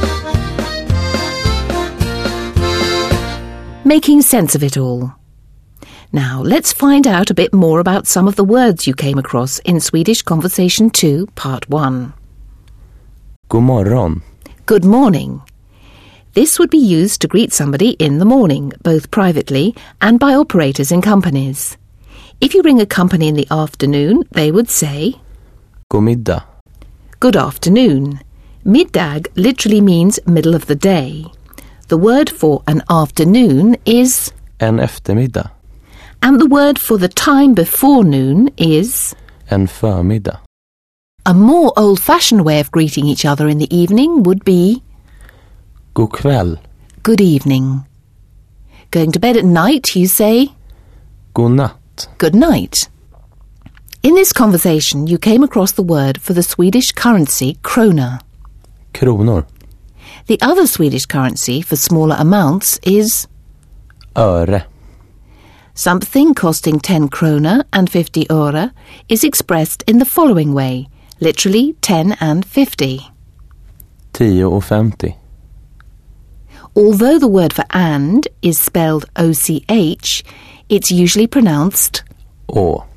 Making sense of it all. Now, let's find out a bit more about some of the words you came across in Swedish Conversation 2, Part 1. God morgon. Good morning. This would be used to greet somebody in the morning, both privately and by operators in companies. If you ring a company in the afternoon, they would say, God middag. Good afternoon. Middag literally means middle of the day. The word for an afternoon is En eftermiddag. and the word for the time before noon is En förmiddag. a more old-fashioned way of greeting each other in the evening would be God kväll. good evening. Going to bed at night, you say God natt. good night. In this conversation, you came across the word for the Swedish currency krona. Kronor. The other Swedish currency for smaller amounts is Öre. something costing 10 krona and 50 öre is expressed in the following way, literally 10 and 50. 10 och 50. Although the word for and is spelled OCH, it's usually pronounced Å.